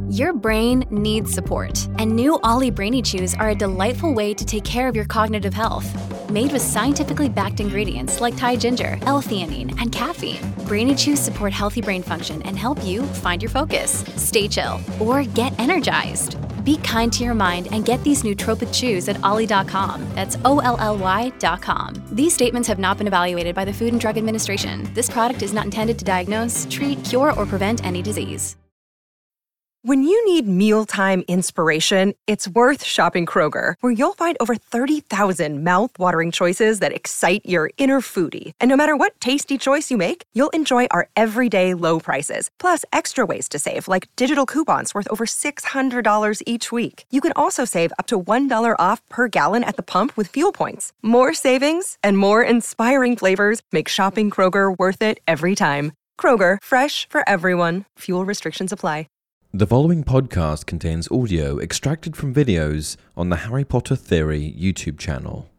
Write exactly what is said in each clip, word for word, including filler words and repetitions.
Your brain needs support, and new Ollie Brainy Chews are a delightful way to take care of your cognitive health. Made with scientifically backed ingredients like Thai ginger, L-theanine, and caffeine, Brainy Chews support healthy brain function and help you find your focus, stay chill, or get energized. Be kind to your mind and get these nootropic chews at ollie dot com. That's O L L Y dot com. These statements have not been evaluated by the Food and Drug Administration. This product is not intended to diagnose, treat, cure, or prevent any disease. When you need mealtime inspiration, it's worth shopping Kroger, where you'll find over thirty thousand mouth-watering choices that excite your inner foodie. And no matter what tasty choice you make, you'll enjoy our everyday low prices, plus extra ways to save, like digital coupons worth over six hundred dollars each week. You can also save up to one dollar off per gallon at the pump with fuel points. More savings and more inspiring flavors make shopping Kroger worth it every time. Kroger, fresh for everyone. Fuel restrictions apply. The following podcast contains audio extracted from videos on the Harry Potter Theory YouTube channel.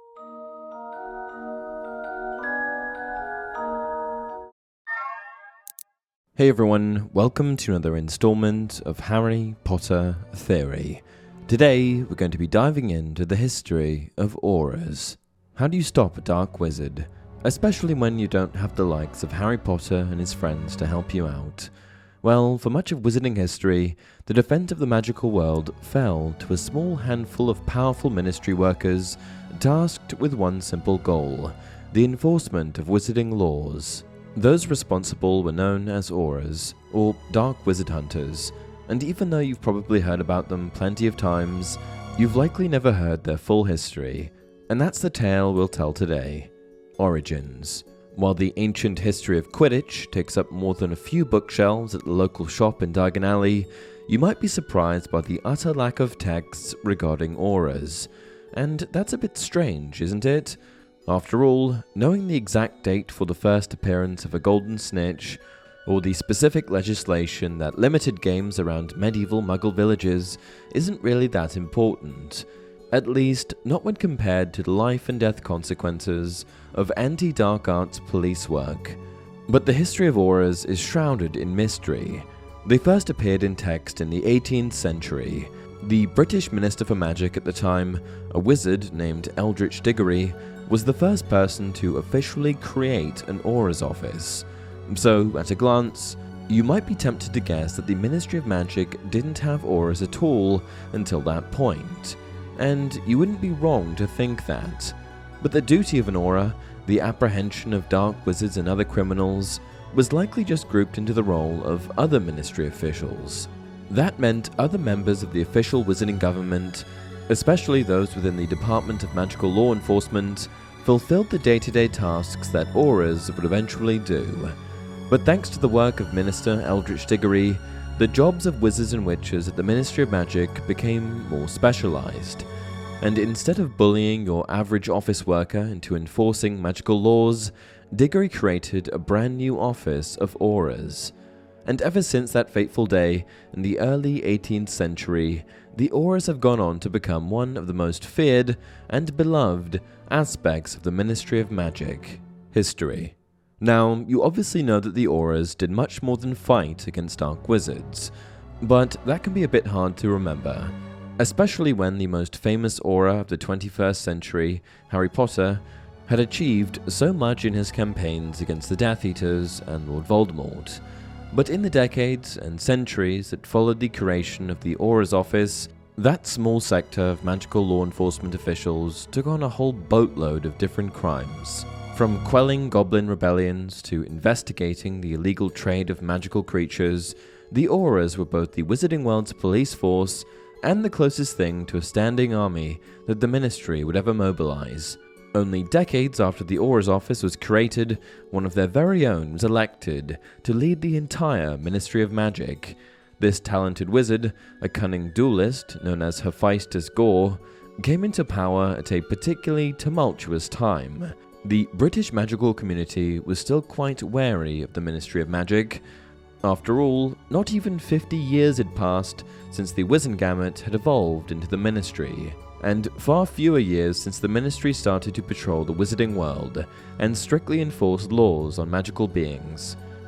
Hey everyone, welcome to another installment of Harry Potter Theory. Today we're going to be diving into the history of auras. How do you stop a dark wizard, especially when you don't have the likes of Harry Potter and his friends to help you out? Well, for much of wizarding history, the defense of the magical world fell to a small handful of powerful ministry workers tasked with one simple goal: the enforcement of wizarding laws. Those responsible were known as auras, or dark wizard hunters, and even though you've probably heard about them plenty of times, you've likely never heard their full history, and that's the tale we'll tell today. Origins. While the ancient history of Quidditch takes up more than a few bookshelves at the local shop in Diagon Alley, you might be surprised by the utter lack of texts regarding auras. And that's a bit strange, isn't it? After all, knowing the exact date for the first appearance of a golden snitch, or the specific legislation that limited games around medieval Muggle villages, isn't really that important. At least, not when compared to the life and death consequences of anti-dark arts police work. But the history of auras is shrouded in mystery. They first appeared in text in the eighteenth century. The British Minister for Magic at the time, a wizard named Eldritch Diggory, was the first person to officially create an auras office. So, at a glance, you might be tempted to guess that the Ministry of Magic didn't have auras at all until that point. And you wouldn't be wrong to think that. But the duty of an aura, the apprehension of dark wizards and other criminals, was likely just grouped into the role of other ministry officials. That meant other members of the official wizarding government, especially those within the Department of Magical Law Enforcement, fulfilled the day-to-day tasks that auras would eventually do. But thanks to the work of Minister Eldritch Diggory, the jobs of wizards and witches at the Ministry of Magic became more specialized. And instead of bullying your average office worker into enforcing magical laws, Diggory created a brand new office of auras. And ever since that fateful day in the early eighteenth century, the auras have gone on to become one of the most feared and beloved aspects of the Ministry of Magic. History. Now, you obviously know that the auras did much more than fight against dark wizards, but that can be a bit hard to remember, especially when the most famous aura of the twenty-first century, Harry Potter, had achieved so much in his campaigns against the Death Eaters and Lord Voldemort. But in the decades and centuries that followed the creation of the Auras Office, that small sector of magical law enforcement officials took on a whole boatload of different crimes. From quelling goblin rebellions to investigating the illegal trade of magical creatures, the Auras were both the Wizarding World's police force and the closest thing to a standing army that the Ministry would ever mobilize. Only decades after the Auras Office was created, one of their very own was elected to lead the entire Ministry of Magic. This talented wizard, a cunning duelist known as Hephaestus Gore, came into power at a particularly tumultuous time. The British magical community was still quite wary of the Ministry of Magic. After all, not even fifty years had passed since the Wizengamot had evolved into the Ministry, and far fewer years since the Ministry started to patrol the Wizarding World and strictly enforce laws on magical beings.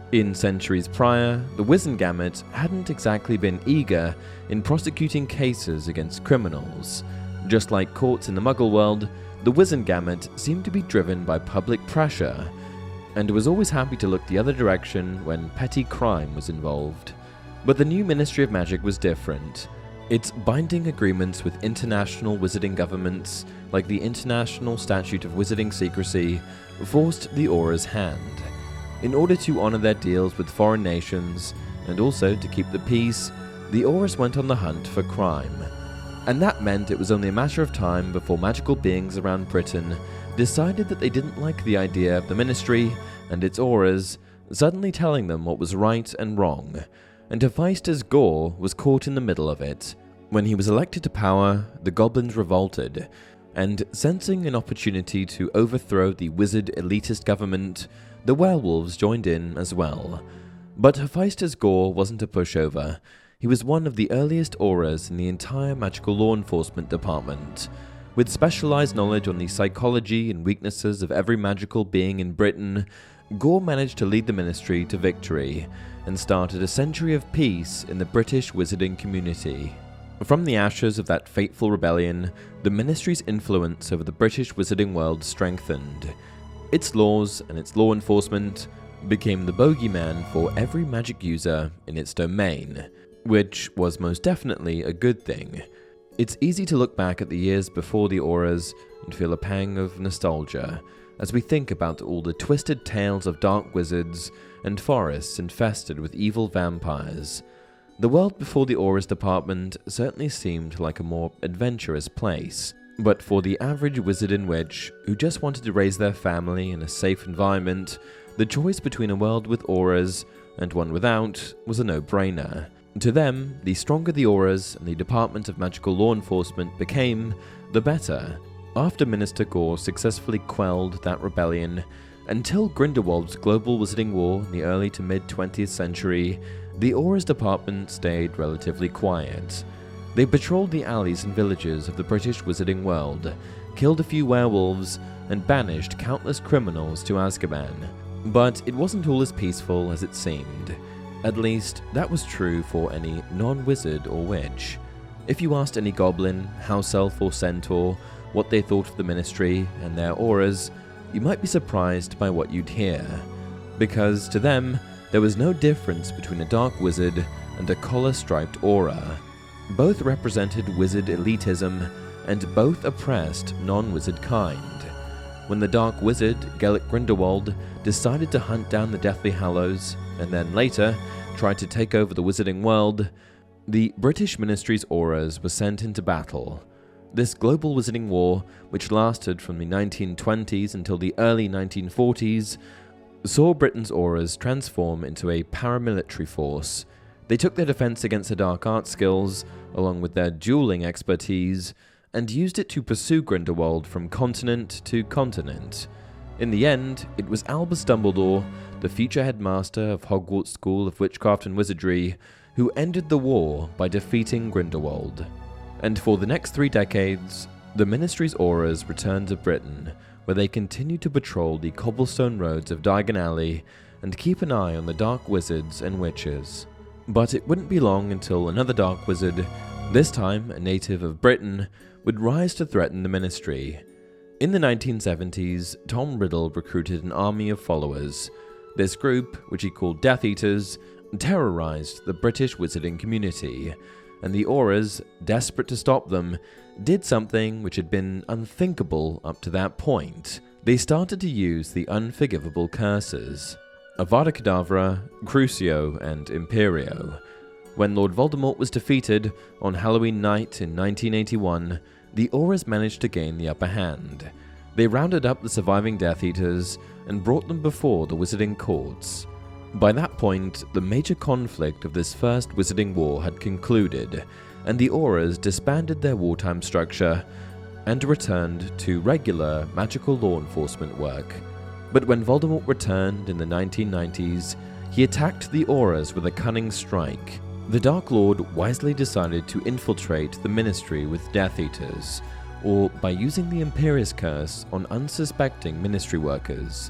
In centuries prior, the Wizengamot hadn't exactly been eager in prosecuting cases against criminals. Just like courts in the Muggle world, the Wizengamot seemed to be driven by public pressure, and was always happy to look the other direction when petty crime was involved. But the new Ministry of Magic was different. Its binding agreements with international wizarding governments, like the International Statute of Wizarding Secrecy, forced the Auror's hand. In order to honor their deals with foreign nations, and also to keep the peace, the Aurors went on the hunt for crime. And that meant it was only a matter of time before magical beings around Britain decided that they didn't like the idea of the Ministry and its Aurors suddenly telling them what was right and wrong, and Hephaestus Gore was caught in the middle of it. When he was elected to power, the goblins revolted, and sensing an opportunity to overthrow the wizard elitist government, the werewolves joined in as well. But Hephaestus Gore wasn't a pushover. He was one of the earliest Aurors in the entire magical law enforcement department. With specialized knowledge on the psychology and weaknesses of every magical being in Britain, Gore managed to lead the Ministry to victory, and started a century of peace in the British wizarding community. From the ashes of that fateful rebellion, the Ministry's influence over the British wizarding world strengthened. Its laws and its law enforcement became the bogeyman for every magic user in its domain, which was most definitely a good thing. It's easy to look back at the years before the Aurors and feel a pang of nostalgia as we think about all the twisted tales of dark wizards and forests infested with evil vampires. The world before the Aurors department certainly seemed like a more adventurous place, but for the average wizard and witch who just wanted to raise their family in a safe environment, the choice between a world with Aurors and one without was a no-brainer. To them, the stronger the Aurors and the Department of Magical Law Enforcement became, the better. After Minister Gore successfully quelled that rebellion, until Grindelwald's global wizarding war in the early to mid-twentieth century, the Aurors department stayed relatively quiet. They patrolled the alleys and villages of the British wizarding world, killed a few werewolves, and banished countless criminals to Azkaban. But it wasn't all as peaceful as it seemed. At least, that was true for any non-wizard or witch. If you asked any goblin, house elf or centaur what they thought of the Ministry and their Aurors, you might be surprised by what you'd hear. Because to them, there was no difference between a dark wizard and a collar-striped Auror. Both represented wizard elitism, and both oppressed non-wizard kind. When the dark wizard, Gellert Grindelwald, decided to hunt down the Deathly Hallows, and then later tried to take over the wizarding world, the British Ministry's Aurors were sent into battle. This global wizarding war, which lasted from the nineteen twenties until the early nineteen forties, saw Britain's Aurors transform into a paramilitary force. They took their defense against the dark art skills, along with their dueling expertise, and used it to pursue Grindelwald from continent to continent. In the end, it was Albus Dumbledore, the future headmaster of Hogwarts School of Witchcraft and Wizardry, who ended the war by defeating Grindelwald. And for the next three decades, the Ministry's Aurors returned to Britain, where they continued to patrol the cobblestone roads of Diagon Alley and keep an eye on the dark wizards and witches. But it wouldn't be long until another dark wizard, this time a native of Britain, would rise to threaten the Ministry. In the nineteen seventies, Tom Riddle recruited an army of followers. This group, which he called Death Eaters, terrorized the British wizarding community, and the Aurors, desperate to stop them, did something which had been unthinkable up to that point. They started to use the unforgivable curses, Avada Kedavra, Crucio, and Imperio. When Lord Voldemort was defeated on Halloween night in nineteen eighty-one, the Aurors managed to gain the upper hand. They rounded up the surviving Death Eaters and brought them before the wizarding courts. By that point, the major conflict of this first wizarding war had concluded, and the Aurors disbanded their wartime structure and returned to regular magical law enforcement work. But when Voldemort returned in the nineteen nineties, he attacked the Aurors with a cunning strike. The Dark Lord wisely decided to infiltrate the Ministry with Death Eaters, or by using the Imperius Curse on unsuspecting Ministry workers.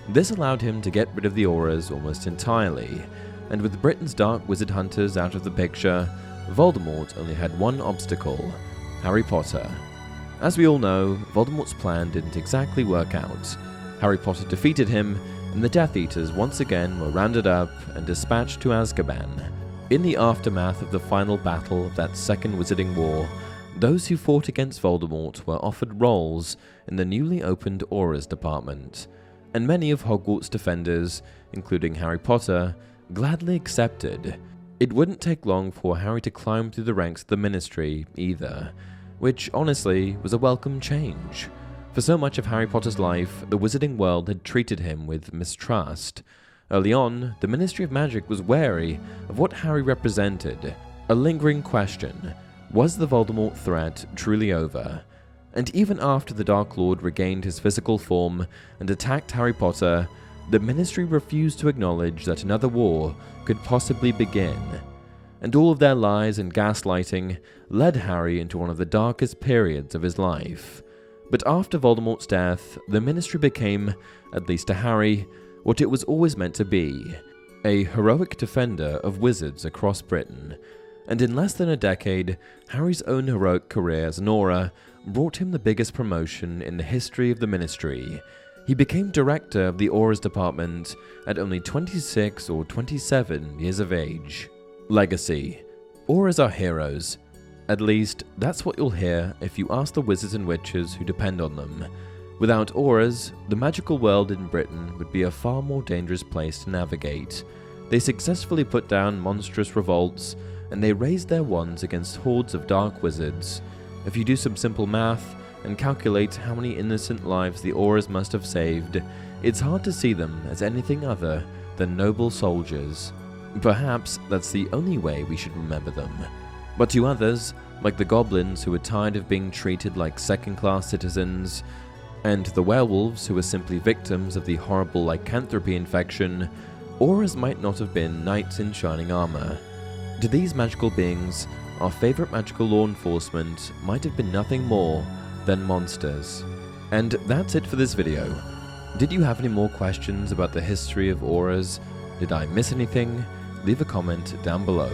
This allowed him to get rid of the Aurors almost entirely, and with Britain's dark wizard hunters out of the picture, Voldemort only had one obstacle: Harry Potter. As we all know, Voldemort's plan didn't exactly work out. Harry Potter defeated him, and the Death Eaters once again were rounded up and dispatched to Azkaban. In the aftermath of the final battle of that Second Wizarding War, those who fought against Voldemort were offered roles in the newly opened Aurors department, and many of Hogwarts' defenders, including Harry Potter, gladly accepted. It wouldn't take long for Harry to climb through the ranks of the Ministry either, which honestly was a welcome change. For so much of Harry Potter's life, the wizarding world had treated him with mistrust. Early on, the Ministry of Magic was wary of what Harry represented. A lingering question: was the Voldemort threat truly over? And even after the Dark Lord regained his physical form and attacked Harry Potter, the Ministry refused to acknowledge that another war could possibly begin. And all of their lies and gaslighting led Harry into one of the darkest periods of his life. But after Voldemort's death, the Ministry became, at least to Harry, what it was always meant to be: a heroic defender of wizards across Britain. And in less than a decade, Harry's own heroic career as an Auror brought him the biggest promotion in the history of the Ministry. He became director of the Aurors department at only twenty-six or twenty-seven years of age. Legacy. Aurors are heroes. At least, that's what you'll hear if you ask the wizards and witches who depend on them. Without Aurors, the magical world in Britain would be a far more dangerous place to navigate. They successfully put down monstrous revolts, and they raised their wands against hordes of dark wizards. If you do some simple math and calculate how many innocent lives the Aurors must have saved, it's hard to see them as anything other than noble soldiers. Perhaps that's the only way we should remember them. But to others, like the goblins who were tired of being treated like second-class citizens, and the werewolves who were simply victims of the horrible lycanthropy infection, Aurors might not have been knights in shining armor. To these magical beings, our favorite magical law enforcement might have been nothing more than monsters. And that's it for this video. Did you have any more questions about the history of Aurors? Did I miss anything? Leave a comment down below.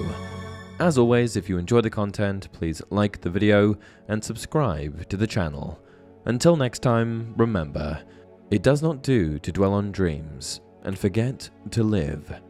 As always, if you enjoy the content, please like the video and subscribe to the channel. Until next time, remember, it does not do to dwell on dreams and forget to live.